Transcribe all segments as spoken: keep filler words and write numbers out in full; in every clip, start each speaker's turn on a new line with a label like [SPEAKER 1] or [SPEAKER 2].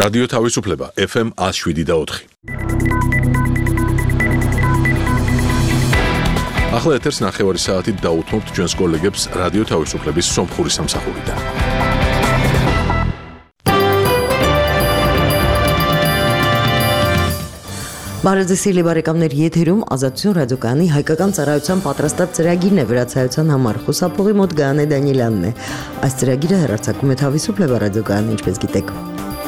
[SPEAKER 1] რადიო თავისუფლება F M one oh seven და four. ახლა ეთერს ნახევარი საათით დაუთმობთ ჩვენს კოლეგებს რადიო თავისუფლების სომხური სამსახურიდან.
[SPEAKER 2] Բարեձեւի բարեկամներ եթերում ազատություն ռադիոկայանի հայկական ծառայության պատրաստած ծրագիրն է վրացայության համար խոսափողի մոտ Գայանե Դանիելյանն է. Այս ծրագիրը հեռարձակում է Თავისუფლება ռադիոկայանը, ինչպես գիտեք.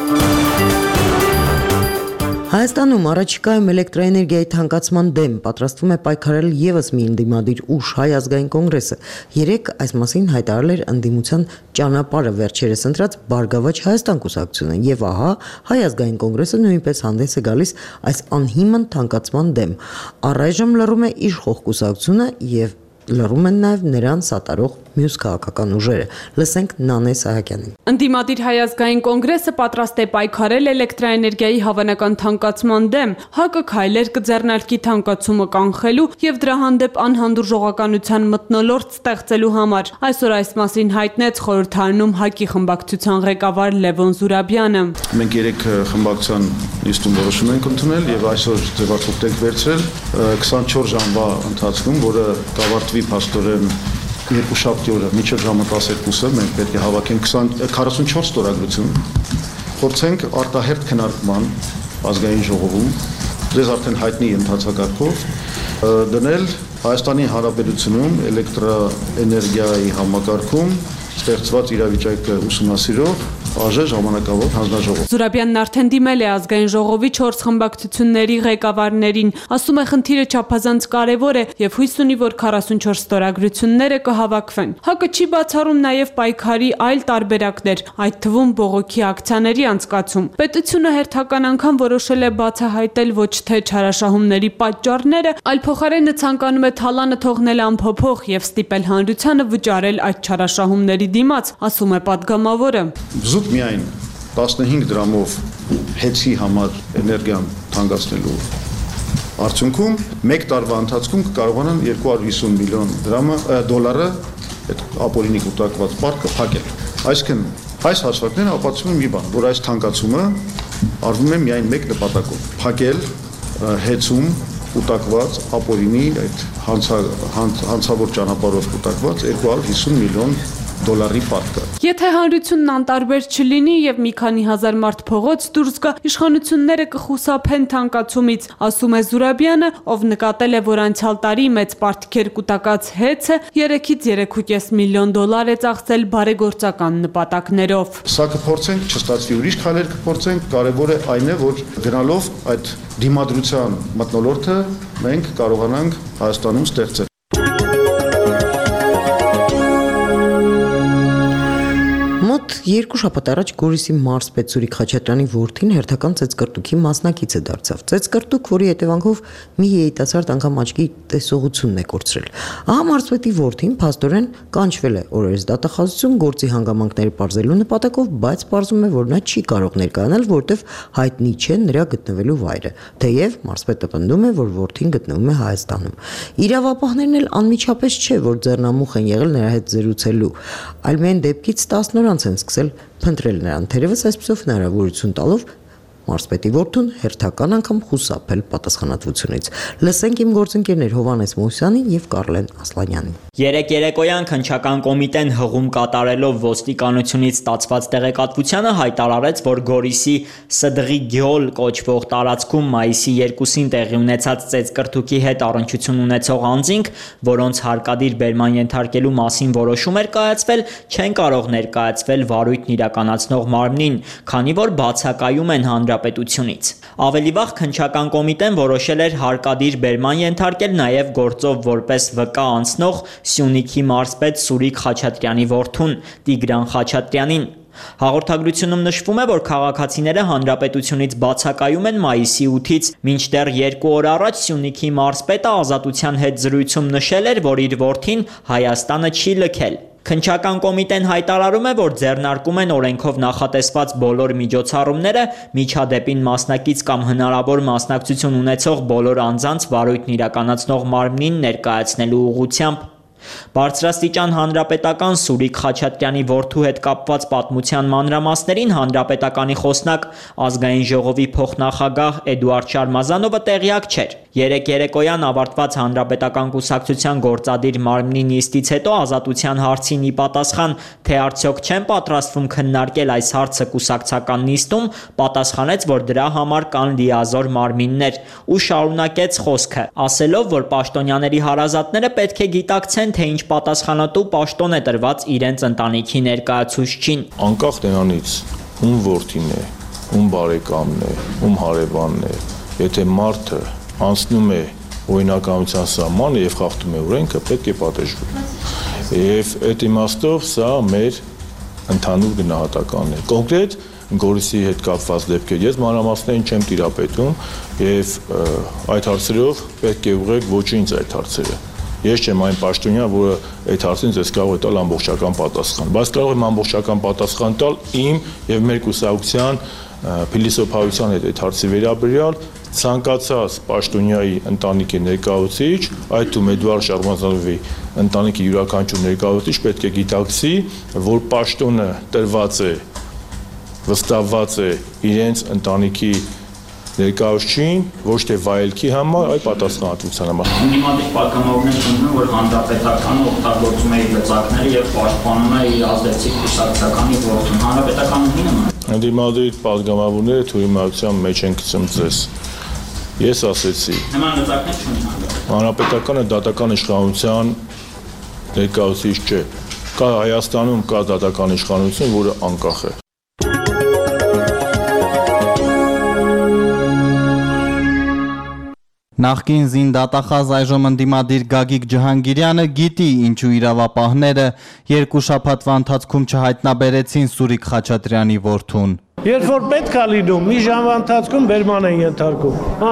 [SPEAKER 2] Հայաստանում առաջիկայում էլեկտրոէներգիայի թանկացման դեմ պատրաստվում է պայքարել եւս մի ընդդիմադիր ուժ Հայ ազգային կոնգրեսը. Երեք այս մասին հայտարարել էր ընդդիմության ճանապարհը վերջերս ընտրած Բարգավաճ Հայաստան կուսակցությունը եւ ահա Հայ ազգային կոնգրեսը նույնպես հանդես է գալիս այս անհիմն թանկացման դեմ. Առայժմ լռում է իշխող կուսակցությունը եւ լռում են նաև նրան սատարող մյուս քաղաքական ուժերը. Լսենք Նանե Սահակյանին.
[SPEAKER 3] Ընդդիմադիր Հայ ազգային կոնգրեսը պատրաստ է պայքարել էլեկտրոէներգիայի հավանական թանկացման դեմ, ՀԱԿ-ը քայլեր կձեռնարկի թանկացումը կանխելու եւ դրա հանդեպ անհանդուրժողականության մթնոլորտ ստեղծելու համար. Այսօր այս մասին հայտնեց խորհրդարանում ՀԱԿ-ի խմբակցության ղեկավար Լևոն Զուրաբյանը.
[SPEAKER 4] Մենք երեք խմբակցության նիստում որոշում ենք ընդունել եւ այսօր ձևակերպ ենք վերցրել քսանչորս ժամվա ընթացքում, որը կավարտվի փաստորեն երկուշաբթի օրը մինչև ժամը տասներկուսը մենք պետք է հավաքենք քառասունչորս ստորագրություն, փորձենք արտահերթ քննարկման ազգային ժողովում, դες արդեն հայտնի ընթացակարգով դնել Հայաստանի Հանրապետությունում էլեկտրոէներգիայի համակարգում ստեղծված իրավիճակը ուսումնասիրող Աժե ժամանակավոր հանձնաժողով.
[SPEAKER 3] Զուրաբյանն արդեն դիմել է ազգային ժողովի չորս խմբակցությունների ղեկավարներին, ասում է խնդիրը չափազանց կարևոր է եւ հույս ունի, որ քառասունչորս ստորագրությունները կհավաքվեն. ՀԱԿ-ը չի բացառում նաեւ պայքարի այլ տարբերակներ, այդ թվում բողոքի ակցիաների անցկացում. Պետությունը հերթական անգամ որոշել է բացահայտել ոչ թե չարաշահումների պատճառները, այլ փոխարենը ցանկանում է թալանը թողնել անփոփոխ եւ ստիպել հանրությանը վճարել այդ չարաշահումների դիմաց, ասում է падգամավորը.
[SPEAKER 4] Զուտ միայն տասնհինգ դրամով հեծի համար էներգիան թանկացնելու արդյունքում մեկ տարվա ընթացքում կկարողանան երկու հարյուր հիսուն միլիոն դրամը դոլարը այդ ապօրինի կուտակված պարկը փակել. Այսինքն այս հաշվարկները ապացուցում են մի բան, որ այս թանկացումը արվում է միայն մեկ նպատակով՝ փակել հեծում կուտակված ապօրինի այդ հանցավոր ճանապարհով կուտակված երկու հարյուր հիսուն միլիոն դոլարի պարտքը.
[SPEAKER 3] Եթե հանրությունն անտարբեր չլինի եւ մի քանի հազար մարդ փողոց դուրս գա, իշխանությունները կխուսափեն թանկացումից, ասում է Զուրաբյանը, ով նկատել է, որ անցյալ տարի մեծ պարտքեր կուտակած հեծը երեքից երեք ու կես միլիոն դոլար է ծախսել բարեգործական նպատակներով.
[SPEAKER 4] Սա կփորձենք, չստացվի ուրիշ քայլեր կփորձենք, կարևոր է այն է, որ գնալով այդ դիմադրության մթնոլորտը մենք կարողանանք Հայաստանում ստեղծել.
[SPEAKER 2] Երկու շաբաթ առաջ Գորիսի մարզպետ Սուրիկ Խաչատրյանի որդին հերթական ծեծկռտուքի մասնակից է դարձավ. Ծեծկռտուք, որի հետևանքով մի երիտասարդ անգամ աչքի տեսողությունն է կորցրել. Ահա մարզպետի որդին փաստորեն կանչվել է օրերս դատախազություն գործի հանգամանքները պարզելու նպատակով, բայց պարզում է, որ նա չի կարող ներկայանալ, որտեղ հայտնի չէ նրա գտնվելու վայրը, թեև մարզպետը պնդում է, որ որդին գտնվում է Հայաստանում. Իրավապահներն էլ անմիջապես չէ, որ ձեռնամուխ են եղել նրա հետ զրուցելու, այլ միայն դեպքից տասն օր անց են սկսել փնտրել նրան, թերևս այսպիսով հնարավորություն տալով մարզպետի որդուն հերթական անգամ խուսափել պատասխանատվությունից. Լսենք իմ գործընկերներ Հովհաննես Մուսյանին եւ Կարլեն Ասլանյանին.
[SPEAKER 5] Երեք երեկոյան քննչական կոմիտեն հղում կատարելով ոստիկանությունից ստացված տեղեկատվությանը հայտարարեց, որ Գորիսի Սդղի Գյոլ կոչվող տարածքում մայիսի երկուսին տեղի ունեցած ծեծկռտուքի հետ առնչություն ունեցող անձինք, որոնց հարկադիր բերման ենթարկելու մասին որոշում էր կայացվել, չեն կարող ներկայացվել վարույթն իրականացնող մարմնին, քանի որ բացակայում են հանրապետությունից. Ավելի վաղ քննչական կոմիտեն որոշել էր հարկադիր բերման ենթարկել նաև գործով որպես վկա անցնող Սյունիքի մարզպետ Սուրիկ Խաչատրյանի որդուն Տիգրան Խաչատրյանին. Հաղորդագրությունում նշվում է, որ քաղաքացիները հանրապետությունից բացակայում են մայիսի ութից, մինչդեռ երկու օր առաջ Սյունիքի մարզպետը Ազատության հետ զրույցում նշել էր, որ իր որդին Հայաստանը չի լքել. Քննչական կոմիտեն հայտարարում է, որ ձեռնարկում են օրենքով նախատեսված բոլոր միջոցառումները միջադեպին մասնակից կամ հնարավոր մասնակցություն ունեցող բոլոր անձանց վարույթն իրականացնող մարմնին ներկայացնելու ուղղությամբ. Բարձրաստիճան հանրապետական Սուրիկ Խաչատրյանի որդու հետ կապված պատմության մանրամասներին հանրապետականի խոսնակ ազգային ժողովի փոխնախագահ Էդուարդ Շարմազանովը տեղյակ չէր։ Երեկ երեկոյան ավարտված հանրապետական կուսակցության գործադիր մարմնի նիստից հետո ազատության հարցին ի պատասխան, թե արդյոք չեն պատրաստվում քննարկել այս հարցը կուսակցական նիստում, պատասխանեց, որ դրա համար կան լիազոր մարմիններ ու շարունակեց խոսքը, ասելով, որ պաշտոնյաների հարազատները պետք է գիտակցեն, թե ինչ պատասխանատու պաշտոն է տրված իրենց ընտանիքի ներկայացուցչին։
[SPEAKER 6] Անկախ նրանից, ում որդին է, ում բարեկամն է, ում հարևանն է, եթե մարդը անցնում է օրինականության սահմանը եւ խախտում է օրենքը, պետք է պատժվի։ Եվ այդ իմաստով սա մեր ընդհանուր գնահատականն է։ Կոնկրետ Գորիսի հետ կապված դեպքեր ես մանրամասներին չեմ տիրապետում եւ այդ հարցերով պետք է ուղղեք ոչ ինձ այդ հարցերը։ Ես չեմ այն պաշտոնյա, որը այդ հարցին ձեզ կարող է տալ ամբողջական պատասխան, բայց կարող եմ ամբողջական պատասխան տալ իմ եւ մեր կուսակցության փիլիսոփայության հետ այդ հարցի վերաբերյալ ցանկացած պաշտոնյայի ընտանիքի ներկայացուցիչ, այդ թվում Էդուարդ Շարմազանովի ընտանիքի յուրաքանչյուր ներկայացուցիչ պետք է գիտակցի, որ պաշտոնը տրված է, վստահված է իրենց ընտանիքի ներկայացուցչին, ոչ թե վայելքի համար, այլ պատասխանատվության համար։
[SPEAKER 7] Հիմնադիր պատգամավորներ ընդունում, որ հանրապետականը օգտագործում է իր լծակները եւ պաշտպանում է իր ազդեցիկ կուսակցականի որդուն։ Հանրապետականը ունի նման։
[SPEAKER 6] Ընդդիմադիր պատգամավորները թույլտվության մեջ են գցում ձեզ։ Ես ասեցի։
[SPEAKER 7] Նման լծակներ չունի հանրապետականը։
[SPEAKER 6] Հանրապետականը դատական իշխանության ներկայացուցիչ չէ։ Կա Հայաստանում կա դատական իշխանություն, որը անկախ է։
[SPEAKER 8] Նախկին զինդատախազ այժմ ընդդիմադիր Գագիկ Ջհանգիրյանը գիտի ինչու իրավապահները երկու շաբաթվա ընթացքում չհայտնաբերեցին Սուրիկ Խաչատրյանի որդուն։
[SPEAKER 9] Երբ որ պետք է լինում, մի ժամվա ընթացքում բերման են ենթարկում։ Հա։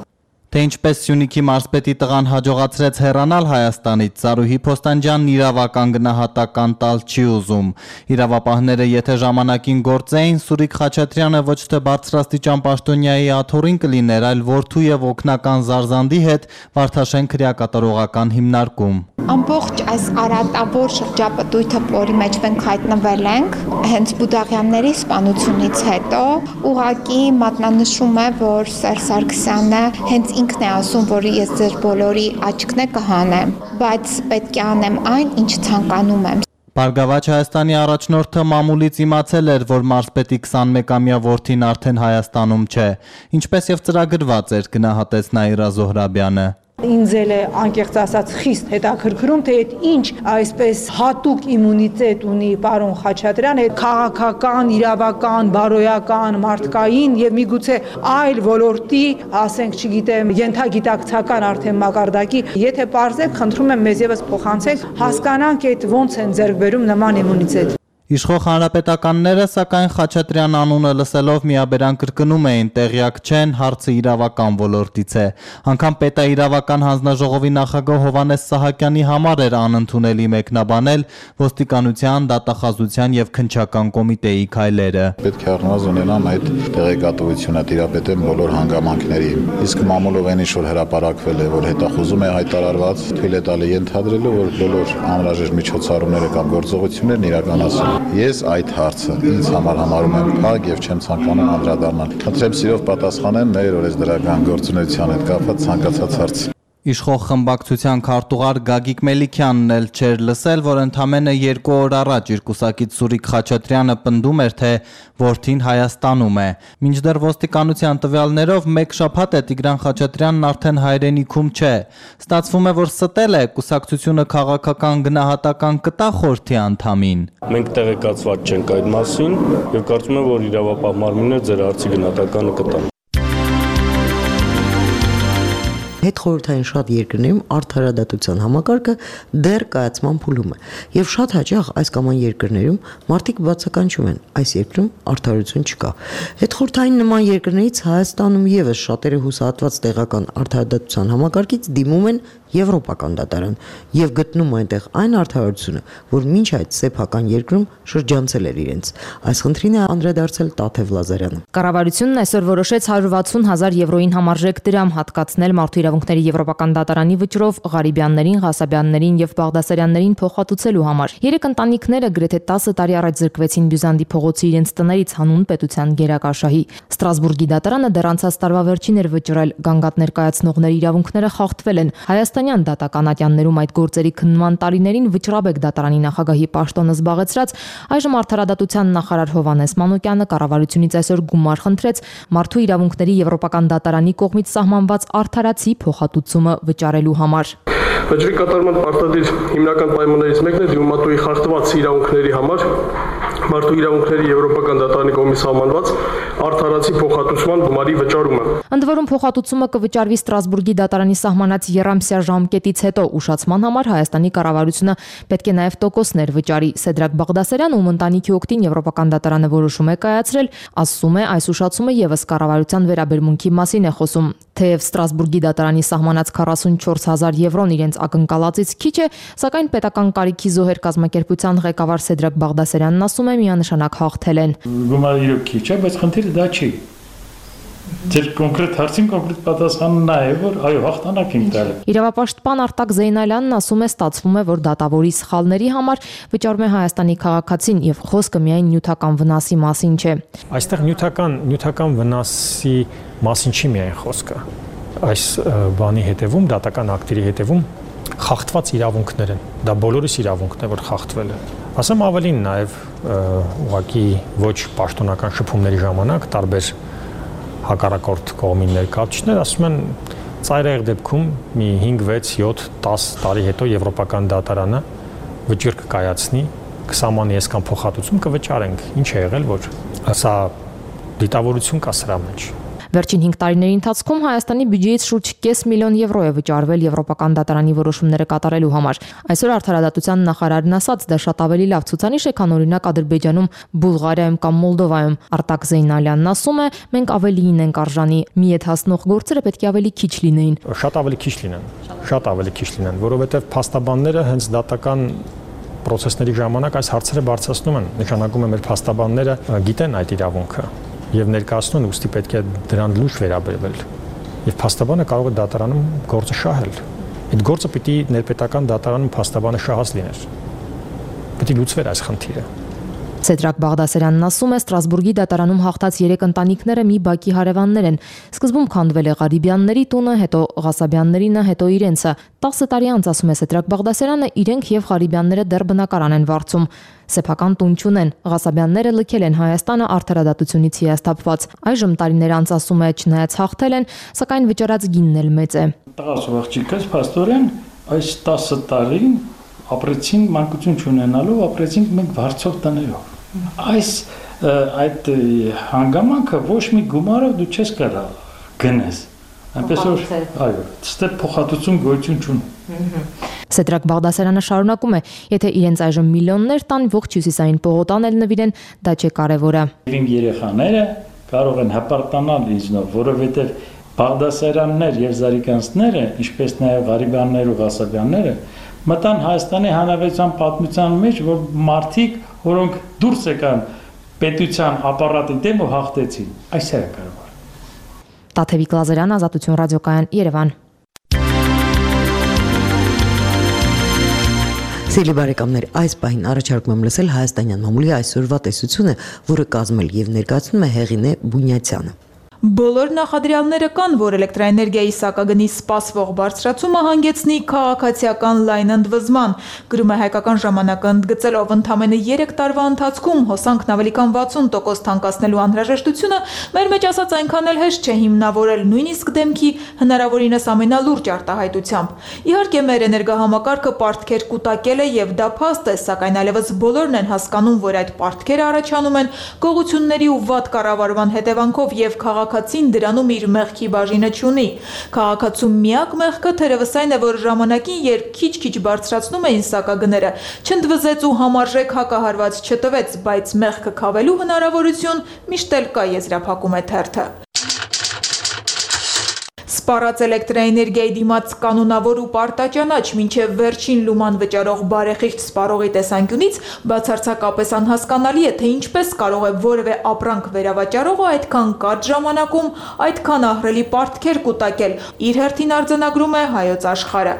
[SPEAKER 8] Թե ինչպես Սյունիքի մարզպետի տղան հաջողացրեց հեռանալ Հայաստանից, Զարուհի Փոստանջյանն իրավական գնահատական տալ չի ուզում։ Իրավապահները եթե ժամանակին գործեին, Սուրիկ Խաչատրյանը ոչ թե բարձրաստիճան պաշտոնյայի աթոռին կլիներ, այլ որդու եւ օգնական Զարզանդի հետ Վարդաշեն քրեակատարողական հիմնարկում։
[SPEAKER 10] Ամբողջ այս արատավոր շրջապտույտը, որի մեջ մենք հայտնվել ենք, հենց Բուդաղյանների սպանությունից հետո ուղղակի մատնանշում է, որ Սերժ Սարգսյանը հենց ինքն է ասում, որ ես ձեր բոլորի աչքն է կհանեմ, բայց պետք է անեմ այն, ինչ ցանկանում եմ։
[SPEAKER 8] Բարգավաճ Հայաստանի առաջնորդը մամուլից իմացել էր, որ մարզպետի քսանմեկամյա որդին արդեն Հայաստանում չէ, ինչպես եւ ծրագրված էր, գնահատեց Նաիրա Զոհրաբյանը։
[SPEAKER 11] Ինձ էլ է անկեղծ ասած խիստ հետաքրքրում, թե այդ ինչ այսպես հատուկ իմունիտետ ունի պարոն Խաչատրյանը, քաղաքական, իրավական, բարոյական, մարդկային եւ միգուցե այլ ոլորտի, ասենք, չգիտեմ, ենթագիտակցական արդեն մակարդակի, եթե պարզեք, խնդրում եմ մեզ եւս փոխանցեք, հասկանանք այդ ոնց են ձեռք բերում նման իմունիտետ։
[SPEAKER 8] Իշխող հանրապետականները, սակայն Խաչատրյան անունը լսելով միաբերան կրկնում էին, տեղյակ չեն, հարցը իրավական ոլորտից է։ Անգամ պետաիրավական հանձնաժողովի նախագահ Հովհաննես Սահակյանի համար էր անընդունելի մեկնաբանել ոստիկանության, դատախազության եւ քննչական կոմիտեի քայլերը։
[SPEAKER 12] Պետք է առնվազն ունենան այդ տեղեկատվությունը, տիրապետեն բոլոր հանգամանքներին։ Իսկ մամուլով այն ինչ որ հրապարակվել է, որ հետախուզում է հայտարարված, թույլ է տալի ենթադրելու, որ բոլոր անհրաժեշտ միջոցառումները կամ գործողություններն իրականացվեն։ Ես այդ հարցը ինձ համար համարում եմ փակ եւ չեմ ցանկանում անդրադառնալ։ Խնդրեմ սիրով պատասխանեմ մեր օրենսդրական գործունեության հետ կապված ցանկացած հարց։
[SPEAKER 8] Իշխող խմբակցության քարտուղար Գագիկ Մելիքյանն էլ չէր լսել, որ ընդամենը երկու օր առաջ իր կուսակից Սուրիկ Խաչատրյանը պնդում էր, թե որդին Հայաստանում է։ Մինչդեռ ոստիկանության տվյալներով մեկ շաբաթ է Տիգրան Խաչատրյանն արդեն հայրենիքում չէ։ Ստացվում է, որ ստել է կուսակցությունը քաղաքական գնահատական կտա խորհրդի անդամին։
[SPEAKER 9] Մենք տեղեկացված չենք այդ մասին եւ կարծում եմ, որ իրավապահ մարմինները ձեր հարցի գնահատականը կտան։
[SPEAKER 2] Հետխորհրդային շատ երկրներում արդարադատության համակարգը դեռ կայացման փուլում է, եւ շատ հաճախ այս կամ այն երկրներում մարդիկ բացականչում են, այս երկրում արդարություն չկա։ Հետխորհրդային նման երկրներից Հայաստանում եւս շատերը հուսահատված տեղական արդարադատության համակարգից դիմում են եվրոպական դատարան եւ գտնում այնտեղ այն արդարությունը, որ մինչ այդ սեփական երկրում շրջանցել էր իրենց։ Այս խնդրին է անդրադարձել Տաթև Լազարյանը։
[SPEAKER 13] Կառավարությունն այսօր որոշեց հարյուր վաթսուն հազար եվրոին համարժեք դրամ հատկացնել Մարդու իրավունքների եվրոպական դատարանի վճռով Ղարիբյաններին, Ղասաբյաններին եւ Բաղդասարյաններին փոխհատուցելու համար։ Երեք ընտանիքները գրեթե տասը տարի առաջ զրկվեցին Բյուզանդի փողոցի իրենց տներից հանուն պետության գերակաշահի։ Ստրասբուրգի դատարանը դեռ անցած տարվա վերջին էր վճռել գանգատ ներկայացնողների իրավունքները խախտվել են։ Հայաստանյան դատական ատյաններում այդ գործերի քննման տարիներին վճռաբեկ դատարանի նախագահի պաշտոնը զբաղեցրած այժմ արդարադատության նախարար Հովհաննես Մանուկյանը կառավարությունից այսօր գումար խնդրեց Մարդու իրավունքների եվրոպական դատարանի կողմից սահմանված արդարացի փոխհատուցումը վճարելու համար։
[SPEAKER 14] Վճռի կատարման պարտադիր հիմնական պայմաններից մեկն է դիմումատուի խախտված իրավունքների համար Մարդու իրավունքների եվրոպական դատարանի կողմից սահմանված արդարացի փոխհատուցման գումարի վճարումը։
[SPEAKER 13] Ընդ որում փոխհատուցումը կվճարվի Ստրասբուրգի դատարանի սահմանած եռամսյա ժամկետից հետո ուշացման համար Հայաստանի կառավարությունը պետք է նաև տոկոսներ վճարի։ Սեդրակ Բաղդասարյանը, ում ընտանիքի օգտին եվրոպական դատարանը որոշում է կայացրել, ասում է, այս ուշացումը եւս կառավարության վերաբերմունքի մասին է խոսում։ Թեև Ստրասբուրգի դատարանի սահմանած քառասունչորս հազար եվրոն իրենց ակնկալածից քիչ է, սակայն պետական կարիքի զոհեր կազմակերպության ղեկավար Սեդրակ Բաղդասարյանն ասում է միանշանակ հաղթել են։
[SPEAKER 15] Գումարը իրոք քիչ է, բայց խնդիրը դա չի։ Ձեր կոնկրետ հարցին կոնկրետ պատասխանը նա է, որ այո, հաղթանակ ենք տալի։
[SPEAKER 13] Իրավապաշտպան Արտակ Զեյնալյանն ասում է, ստացվում է, որ դատավորի սխալների համար վճարում է Հայաստանի քաղաքացին եւ խոսքը միայն նյութական վնասի մասին չէ։
[SPEAKER 16] Այստեղ նյութական նյութական վնասի մասին չի միայն խոսքը։ Այս բանի հետևում, դատական ակտերի հետևում խախտված իրավունքներ են։ Դա բոլորիս իրավունքն է, որ խախտվել է։ Ասեմ ավելին, նաև ուղղակի ոչ պաշտոնական շփումների ժամանակ տարբեր հակառակորդ կողմի ներկայացուցիչներ ասում են ծայրահեղ դեպքում մի հինգ, վեց, յոթ, դաս տարի հետո եվրոպական դատարանը վճիռ կկայացնի, կսահմանի այսքան փոխհատուցում կվճարենք։ Ինչ է եղել, որ սա դիտավորություն կա սրա մեջ։
[SPEAKER 13] Վերջին հինգ տարիների ընթացքում Հայաստանի բյուջեից շուրջ կես միլիոն եվրո է վճարվել եվրոպական դատարանի որոշումները կատարելու համար։ Այսօր արդարադատության նախարարն ասաց, դա շատ ավելի լավ ցուցանիշ է, քան օրինակ Ադրբեջանում, Բուլղարիայում կամ Մոլդովայում։ Արտակ Զեյնալյանն ասում է, մենք ավելիին ենք արժանի, մի ետ հասնող գործերը պետք է ավելի քիչ լինեին։
[SPEAKER 16] Շատ ավելի քիչ լինեն, շատ ավելի քիչ լինեն, որովհետև փաստաբանները հենց դատական process-ների ժամանակ այս հարցերը բարձրացնում են, նշանակում է մեր փաստաբանները գիտեն այդ իրավունքը եւ ներկայացնում են, ուստի պետք է դրան լուրջ վերաբերվել։ Եվ փաստաբանը կարող է դատարանում գործը շահել։ Այդ գործը պիտի ներպետական դատարանում փաստաբանը շահած լիներ։ Պիտի լուծվեր այս խնդիրը։
[SPEAKER 13] Սեդրակ Բաղդասարյանն ասում է, Ստրասբուրգի դատարանում հաղթած երեք ընտանիքները մի բակի հարևաններ են։ Սկզբում քանդվել է Ղարիբյանների տունը, հետո Ղասաբյաններինը, հետո իրենցը։ տասը տարի անց, ասում է Սեդրակ Բաղդասարյանը, իրենք եւ Ղարիբյանները դեռ բնակարան են վարձում։ Սեփական տուն չունեն։ Ղասաբյանները լքել են Հայաստանը արդարադատությունից հիասթափված։ Այժմ տարիներ անց, ասում է, չնայած հաղթել են, սակայն վճարած գինն էլ մեծ է։
[SPEAKER 15] Տղաս աղջիկս փաստորեն այս տասը տարին ապրեցին մանկություն չունենալով, ապրեցինք մենք վարձով տներով։ Այս այդ հանգամանքը ոչ մի գումարով դու չես կարող գնես։ Այնպես որ այո, ստե փոխհատուցում գոյություն չունի։
[SPEAKER 13] Սեդրակ Բաղդասարյանը շարունակում է, եթե իրենց այժմ միլիոններ տան, ողջ հյուսիսային պողոտան էլ նվիրեն, դա չէ կարևորը։
[SPEAKER 15] Իմ երեխաները կարող են հպարտանալ ինձնով, որովհետև Բաղդասարյաններ եւ Զարիկանցները, ինչպես նաեւ Ղարիբյաններ ու Ղասաբյանները, մտան Հայաստանի Հանրապետության պատմության մեջ, որ մարդիկ, որոնք դուրս եկան պետության ապարատի դեմ ու հաղթեցին։ Այս է կարևոր։
[SPEAKER 13] Տաթևիկ Լազարյան, Ազատություն ռադիոկայան, Երևան։
[SPEAKER 2] Սիրելի բարեկամներ, այս պահին առաջարկում եմ լսել հայաստանյան մամուլի այսօրվա տեսությունը, որը կազմել եւ ներկայացնում է Հեղինե Բունյացյանը։
[SPEAKER 17] Բոլոր նախադրյալները կան, որ էլեկտրաէներգիայի սակագնի սպասվող բարձրացումը հանգեցնի քաղաքացիական լայն ընդվզման, գրում է Հայկական ժամանակը ընդգծելով ընդամենը երեք տարվա ընթացքում հոսանքն ավելի քան վաթսուն տոկոս թանկացնելու անհրաժեշտությունը մեր մեջ ասած այնքան էլ հեշտ չէ հիմնավորել նույնիսկ դեմքի հնարավորինս ամենալուրջ արտահայտությամբ։ Իհարկե մեր էներգահամակարգը պարտքեր կուտակել է եւ դա փաստ է, սակայն այլևս բոլորն են հասկանում, որ այդ պարտքերը առաջանում են գողությունների ու վատ կառավարման հետևանքով եւ քաղաքացին դրանում իր մեղքի բաժինը չունի։ Քաղաքացու միակ մեղքը թերևս այն է, որ ժամանակին, երբ քիչ-քիչ բարձրացնում էին սակագները, չընդվզեց ու համարժեք հակահարված չտվեց, բայց մեղքը քավելու հնարավորություն միշտ էլ կա, եզրափակում է թերթը։ Սպառած էլեկտրաէներգիայի դիմաց կանոնավոր ու պարտաճանաչ մինչև վերջին լուման վճարող բարեխիղճ սպառողի տեսանկյունից բացարձակապես անհասկանալի է, թե ինչպես կարող է որևէ ապրանք վերավաճառողը այդքան կարճ ժամանակում այդքան ահռելի պարտքեր կուտակել, իր հերթին արձանագրում է Հայոց Աշխարհը։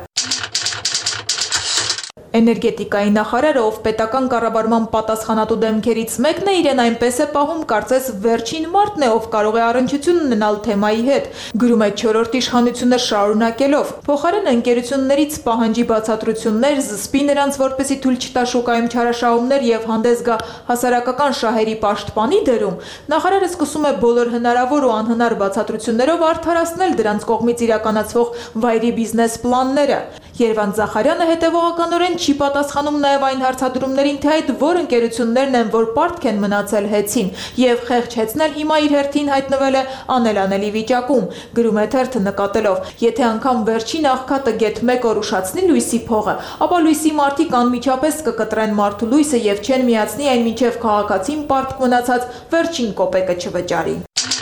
[SPEAKER 17] Էներգետիկայի նախարարը, ով պետական կառավարման պատասխանատու դեմքերից մեկն է, իրեն այնպես է պահում, կարծես վերջին մարդն է, ով կարող է առնչություն ունենալ թեմայի հետ, գրում է չորրորդ իշխանությունը շարունակելով։ Փոխարեն ընկերություններից պահանջի բացատրություններ, զսպի նրանց, որպեսզի թույլ չտա շուկայում չարաշահումներ եւ հանդես գա հասարակական շահերի պաշտպանի դերում, նախարարը սկսում է բոլոր հնարավոր ու անհնար բացատրություններով արդարացնել դրանց կողմից իրականացվող վայրի բիզնես պլանները։ Երվանդ Զախարյանը հետևողականորեն չի պատասխանում նաև այն հարցադրումներին, թե այդ որ ընկերություններն են, որ պարտք են մնացել հեծին, եւ խեղճ հեծնել հիմա իր հերթին հայտնվել է անելանելի վիճակում, գրում է թերթը նկատելով, եթե անգամ վերջին աղքատը գեթ մեկ օր ուշացնի լույսի փողը, ապա լույսի մարդիկ անմիջապես կկտրեն մարդու լույսը եւ չեն միացնի այն մինչեւ քաղաքացին պարտք մնացած վերջին կոպեկը չվճարի։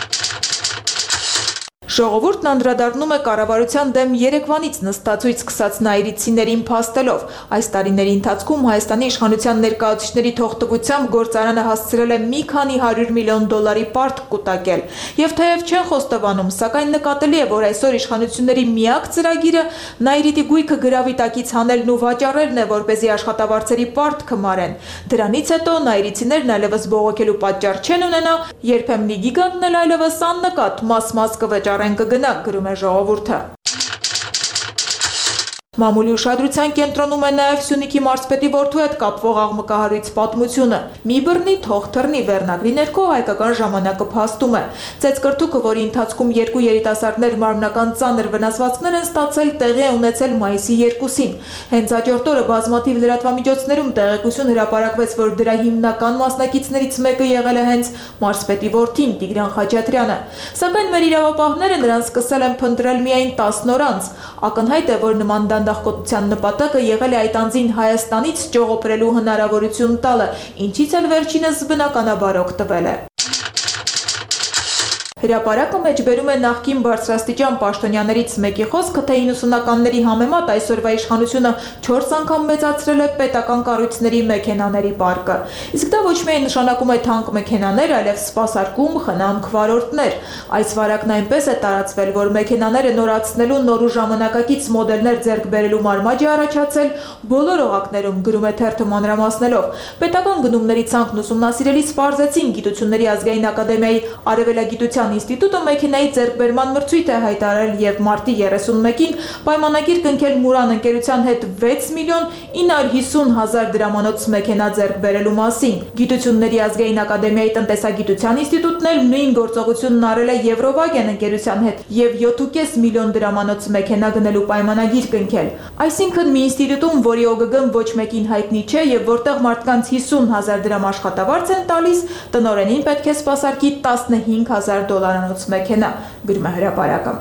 [SPEAKER 17] Ժողովուրդն անդրադառնում է կառավարության դեմ Երևանից նստածույց սկսած նայիրիցիներին փաստելով։ Այս տարիների ընթացքում Հայաստանի իշխանության ներկայացուցիչների թողտվությամբ գործարանը հասցրել է մի քանի հարյուր միլիոն դոլարի պարտք կուտակել։ Եվ թեև չեն խոստովանում, սակայն նկատելի է, որ այսօր իշխանությունների միակ ծրագիրը նայիրիտի գույքը գրավի տակից հանելն ու վաճառելն է, որպեսզի աշխատավարձերի պարտքը մարեն։ Դրանից հետո նայիրիցիներն այլևս բողոքելու պատճառ չեն ունենա, երբեմն գիգանտն էլ այլևս աննկատ մաս-մաս կվճարեն կգնա, գրում է ժողովուրդը։ Մամուլի ուշադրության կենտրոնում է նաև Սյունիքի մարզպետի որդու հետ կապվող աղմկահարույց պատմությունը։ Մի բռնի թող թռնի վերնագրի ներքո հայկական ժամանակը փաստում է։ Ծեծկրտուկը, որի ընթացքում երկու երիտասարդներ մարմնական ծանր վնասվածքներ են ստացել, տեղի է ունեցել մայիսի երկուսին։ Հենց հաջորդ օրը բազմաթիվ լրատվամիջոցներում տեղեկություն հրապարակվեց, որ դրա հիմնական մասնակիցներից մեկը եղել է հենց մարզպետի որդին Տիգրան Խաչատրյանը։ Սակայն մեր իրավապահները նրան սկսել են փնտրել միայն տասն օր անց։ Ակնհայտ է, որ նման դանդաղկոտության նպատակը եղել է այդ անձին Հայաստանից ճողոպրելու հնարավորություն տալը, ինչից էլ վերջինս բնականաբար օգտվել է։ Հրապարակը մեջբերում է նախկին բարձրաստիճան պաշտոնյաներից մեկի խոսքը, թե իննսունականների համեմատ այսօրվա իշխանությունը չորս անգամ մեծացրել է պետական կառույցների մեքենաների պարկը։ Իսկ դա ոչ միայն նշանակում է թանկ մեքենաներ, այլև սպասարկում, խնամք, վարորդներ։ Այս վարակն այնպես է տարածվել, որ մեքենաները նորացնելու նոր ու ժամանակակից մոդելներ ձեռք բերելու մարմաջ է առաջացել բոլոր օղակներում, գրում է թերթը մանրամասնելով։ Պետական գնումների ցանկն ուսումնասիրելիս պարզեցին Գիտությունների ազգային ակադեմիայի արևելագիտության ինստիտուտը մեքենայի ձեռքբերման մրցույթ է հայտարարել եւ մարտի երեսունմեկին պայմանագիր կնքել Մուրան ընկերության հետ վեց միլիոն ինը հարյուր հիսուն հազար դրամանոց մեքենա ձեռք բերելու մասին։ Գիտությունների ազգային ակադեմիայի տնտեսագիտության ինստիտուտն էլ նույն գործողությունն արել է Եվրովագեն ընկերության հետ եւ յոթ ու կես միլիոն դրամանոց մեքենա գնելու պայմանագիր կնքել։ Այսինքն մի ինստիտուտում, որի օգգ-ն ոչ մեկին հայտնի չէ եւ որտեղ մարդկանց հիսուն հազար դրամ աշխատավարձ են տալիս, տնօրենին պետք է սպասարկի տասնհինգ հազար դոլարանոց մեքենա, գրում է հրապարակը։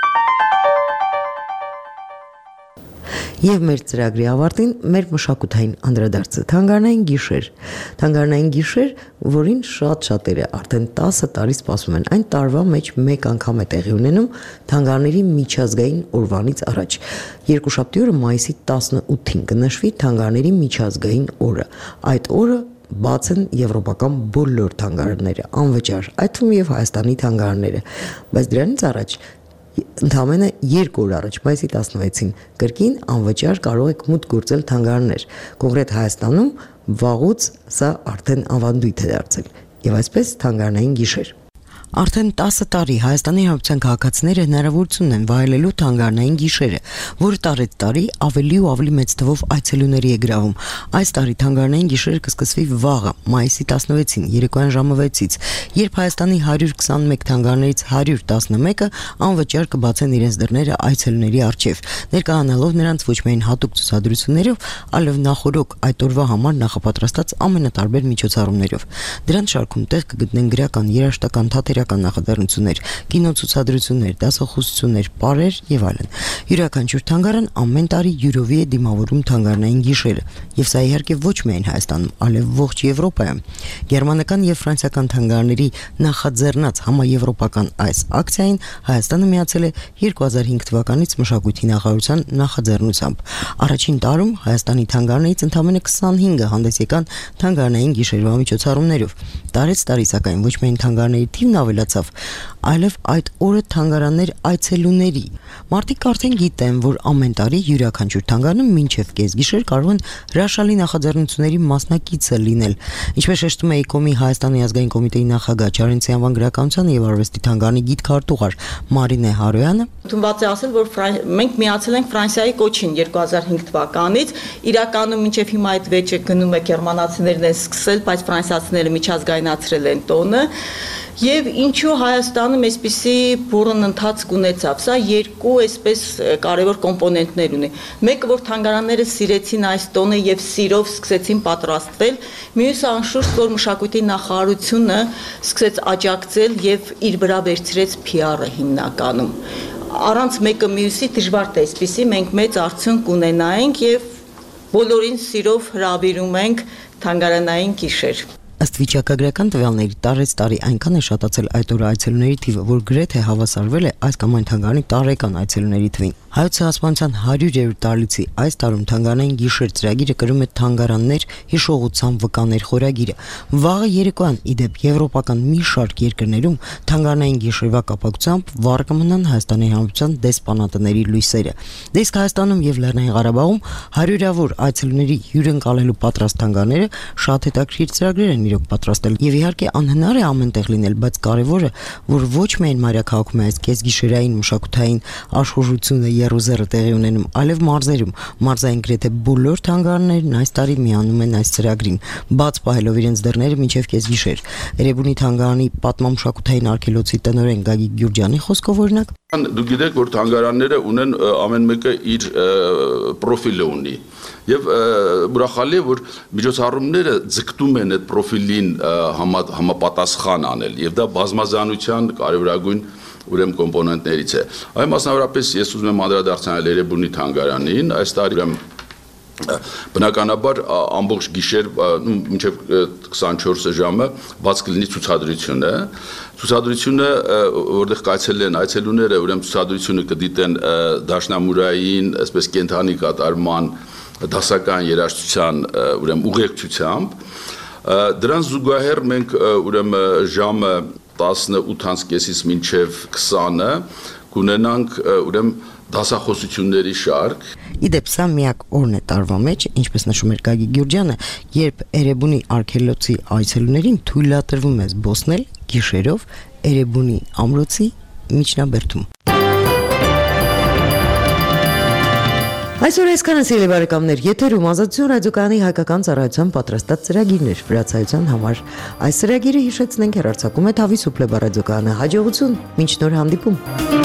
[SPEAKER 2] Եվ մեր ծրագրի ավարտին մեր մշակութային անդրադարձը թանգարանային գիշեր։ Թանգարանային գիշեր, որին շատ շատերը արդեն տասը տարի սպասում են, այն տարվա մեջ մեկ անգամ է տեղի ունենում թանգարանների միջազգային օրվանից առաջ։ Երկուշաբթի օրը մայիսի տասնութին կնշվի թանգարանների միջազգային օրը։ Այդ օրը բաց են եվրոպական բոլոր թանգարանները, անվճար, այդ թվում եւ Հայաստանի թանգարանները, բայց դրանից առաջ ընդամենը երկու օր առաջ, մայիսի տասնվեցին, կրկին անվճար կարող եք մուտք գործել թանգարաններ։ Կոնկրետ Հայաստանում վաղուց սա արդեն ավանդույթ է դարձել։ Եվ այսպես թանգարանային գիշեր։ Արդեն տասը տարի Հայաստանի Հանրապետության քաղաքացիները հնարավորություն են վայելելու թանգարանային գիշերը, որը տարի տարի ավելի ու ավելի մեծ թվով այցելուների է գրավում։ Այս տարի թանգարանային գիշերը կսկսվի վաղը, մայիսի տասնվեցին, երեկոյան ժամը վեցից, երբ Հայաստանի հարյուր քսանմեկ թանգարաններից հարյուր տասնմեկը անվճար կբացեն իրենց դռները այցելուների առջև, ներկայանալով նրանց ոչ միայն հատուկ ցուցադրություններով, այլև նախօրոք այդ օրվա համար նախապատրաստած ամենատարբեր միջոցառումներով։ Դրանց շարքում տեղ կգտնեն գրական, երաժշտական, թատերական պատվիրական նախաձեռնություններ, կինոցուցադրություններ, դասախոսություններ, պարեր եւ այլն։ Յուրաքանչյուր թանգարան ամեն տարի յուրովի է դիմավորում թանգարանային գիշերը, եւ սա իհարկե ոչ միայն Հայաստանում, այլև ողջ Եվրոպայում։ Գերմանական եւ ֆրանսիական թանգարանների նախաձեռնած համաեվրոպական այս ակցիային Հայաստանը միացել է երկու հազար հինգ թվականից մշակույթի նախարարության նախաձեռնությամբ։ Առաջին տարում Հայաստանի թանգարաններից ընդամենը քսանհինգը հանդես եկան թանգարանային գիշերվա միջոցառումներով։ Տարեց տարի սակայն ոչ միայն թանգարանների թիվն ավելացավ, այլև այդ օրը թանգարաններ այցելուների։ Մարդիկ արդեն գիտեն, որ ամեն տարի յուրաքանչյուր թանգարանը մինչև կեսգիշեր կարող են հրաշալի նախաձեռնությունների մասնակիցը լինել։ Ինչպես շեշտում է ԵԿՕՄ-ի Հայաստանի ազգային կոմիտեի նախագահ Չարենցի անվան գրականության եւ արվեստի թանգարանի գիտքարտուղար Մարինե Հարոյանը,
[SPEAKER 18] ընդունված է ասել, որ մենք միացել ենք Ֆրանսիայի կոչին երկու հազար հինգ թվականից, իրականում մինչև հիմա այդ վեճը գնում է գերմանացիներն են սկսել, բայց ֆրանսիացիները միջազգայնացրել են տոնը։ Եվ ինչու Հայաստանում այսպիսի բուրըն ընթացք ունեցավ, սա երկու այսպես կարևոր կոմպոնենտներ ունի։ Մեկը, որ թանգարանները սիրեցին այս տոնը եւ սիրով սկսեցին պատրաստվել, մյուսը անշուշտ, որ մշակույթի նախարարությունը սկսեց աջակցել եւ իր վրա վերցրեց Փի Ար-ը հիմնականում։ Առանց մեկը մյուսի դժվար է այսպիսի մենք մեծ արդյունք ունենայինք եւ բոլորին սիրով հրավիրում ենք թանգարանային գիշեր։
[SPEAKER 2] Ըստ վիճակագրական տվյալների տարեց տարի այնքան է շատացել այդ օրը այցելուների թիվը, որ գրեթե հավասարվել է այս կամ այն թանգարանի տարեկան այցելուների թվին։ Հայոց ցեղասպանության հարյուրերորդ տարելիցի այս տարում թանգարանային գիշեր ծրագիրը կրում է թանգարաններ հիշողության վկաներ խորագիրը։ Վաղը երեկոյան իդեպ եվրոպական մի շարք երկրներում թանգարանային գիշերվա կապակցությամբ վառ կմնան Հայաստանի Հանրապետության դեսպանատների լույսերը։ Դեսկ Հայաստանում եւ Լեռնային Ղարաբաղում հարյուրավոր այցելուների հյուրընկալելու պատրաստ թանգարանները շատ հետաքրքիր ծրագրեր են իրոք պատրաստել եւ իհարկե անհնար է ամենտեղ լինել, բայց կարեւորը, որ ոչ միայն մայրաքաղաքում է այս կեսգիշերային մշակութային աշխուժությունը երուզերը տեղի ունենում, այլև մարզերում։ Մարզային գրեթե բոլոր թանգարաններն այս տարի միանում են այս ծրագրին, բաց պահելով իրենց դռները մինչև կեսգիշեր։ Էրեբունի թանգարանի պատմամշակութային արգելոցի տնօրեն Գագիկ Գյուրջյանի խոսքով օրինակ,
[SPEAKER 19] դուք գիտեք, որ թանգարանները ունեն ամեն մեկը իր պրոֆիլը ունի։ Եվ ուրախալի է, որ միջոցառումները ձգտում են այդ պրոֆիլին համապատասխան անել, եւ դա բազմազանության կարևորագույն ուրեմն կոմպոնենտներից է։ Այո, մասնավորապես ես ուզում եմ անդրադարձնել Էրեբունի թանգարանին, այս տարի ուրեմն բնականաբար ամբողջ գիշեր մինչև քսանչորս ժամը բաց կլինի ցուցադրությունը։ Ցուցադրությունը, որտեղ կայցելել են այցելուները, ուրեմն ցուցադրությունը կդիտեն դաշնամուրային, այսպես կենթանի կատարման դասական երաժշտության ուրեմն ուղեկցությամբ։ Դրան զուգահեռ մենք ուրեմն ժամը տասնութ կեսից մինչև քսանը կունենանք ուրեմն դասախոսությունների շարք։
[SPEAKER 2] Իդեպ սա միակ օրն է տարվա մեջ, ինչպես նշում էր Գագիկ Գյուրջյանը, երբ Էրեբունի արգելոցի այցելուներին թույլատրվում է զբոսնել գիշերով Էրեբունի ամրոցի միջնաբերդում։ Այսօր այսքանը սիրելի բարեկամներ, եթերում Ազատություն ռադիոկայանի հայկական ծառայության պատրաստած ծրագիրներ վրացայության համար։ Այս ծրագիրը հիշեցնենք հեռարձակում է Թավի Սուպլեբա ռադիոկայանը։ Հաջողություն, մինչ նոր հանդիպում։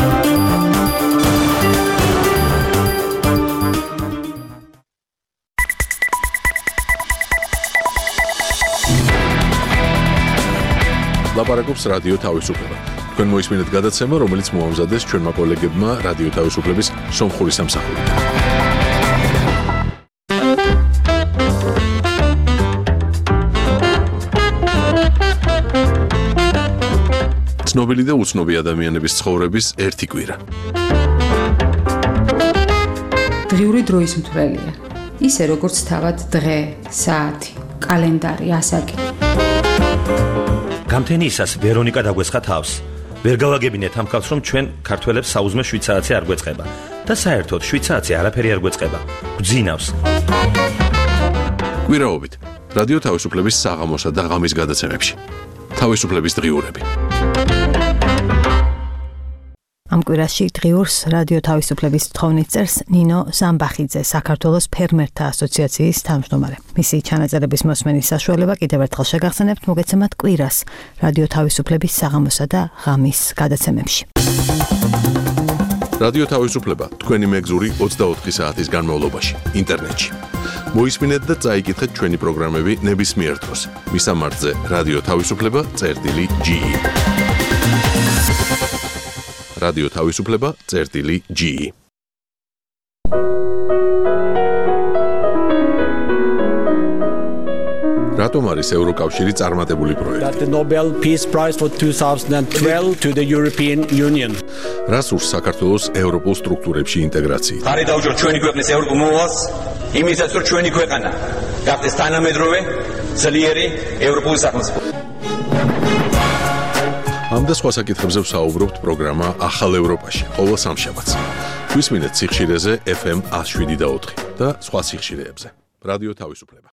[SPEAKER 1] Լապարակոպս ռադիո Թավի Սուպլեբա։ Თქვენ მოისმინეთ გადაცემა, რომელიც მოამზადეს ჩვენმა კოლეგებმა რადიო თავისუფლების სომხური სამსახურიდან. ცნობილი და უცნობი ადამიანების ცხოვრების ერთი კვირა.
[SPEAKER 20] დღიური დროის მთვრელია. ისე როგორც თავად დღე, საათი, კალენდარი, ასაკი.
[SPEAKER 21] გამთენიისას ვერონიკა დაგვესხა თავს. ვერ გავაგებინეთ ამ ხალხს, რომ ჩვენ ქართველებს საუზმე შვიცარացი არ გვეწყება და საერთოდ შვიცარացი არაფერი არ გვეწყება. გვძინავს.
[SPEAKER 1] კვირაობით რადიო თავისუფლების საღამოსა და ღამის გადაცემებში. თავისუფლების დღიურები.
[SPEAKER 22] ამ კვირაში დღიურს რადიო თავისუფლების თხოვნით წერს ნინო ზამბახიძე, საქართველოს ფერმერთა ასოციაციის თავმჯდომარე. მისი ჩანაწერების მოსმენის საშუალება კიდევ ერთხელ შეგახსენებთ მოგეცემათ კვირას რადიო თავისუფლების საღამოსა და ღამის გადაცემებში.
[SPEAKER 1] რადიო თავისუფლება თქვენი მეგზური ოცდაოთხი საათის განმავლობაში ინტერნეტში. მოისმინეთ და წაიკითხეთ ჩვენი პროგრამები ნებისმიერ დროს. მისამართზე რადიო თავისუფლება წერტილი ჯი ი რადიო თავისუფლება წერტილი G. რატომ არის ევროკავშირი წარმატებული პროექტი?
[SPEAKER 3] The Nobel Peace Prize for twenty twelve to the European Union.
[SPEAKER 1] რას ურს საქართველოს ევროპულ სტრუქტურებში ინტეგრაცია?
[SPEAKER 4] ხარი დაუჭირ ჩვენი ქვეყნის ევროპულ მოვალს, იმისაც რომ ჩვენი ქვეყანა გახდეს თანამედროვე, ძლიერი ევროპული სახელმწიფო.
[SPEAKER 1] ამ და სხვა საკითხებზე ვსაუბრობთ პროგრამა ახალ ევროპაში, ყოველ სამშაბათს. გვისმინეთ სიხშირეზე F M one oh seven და ოთხი და სხვა სიხშირეებზე. რადიო თავისუფლება.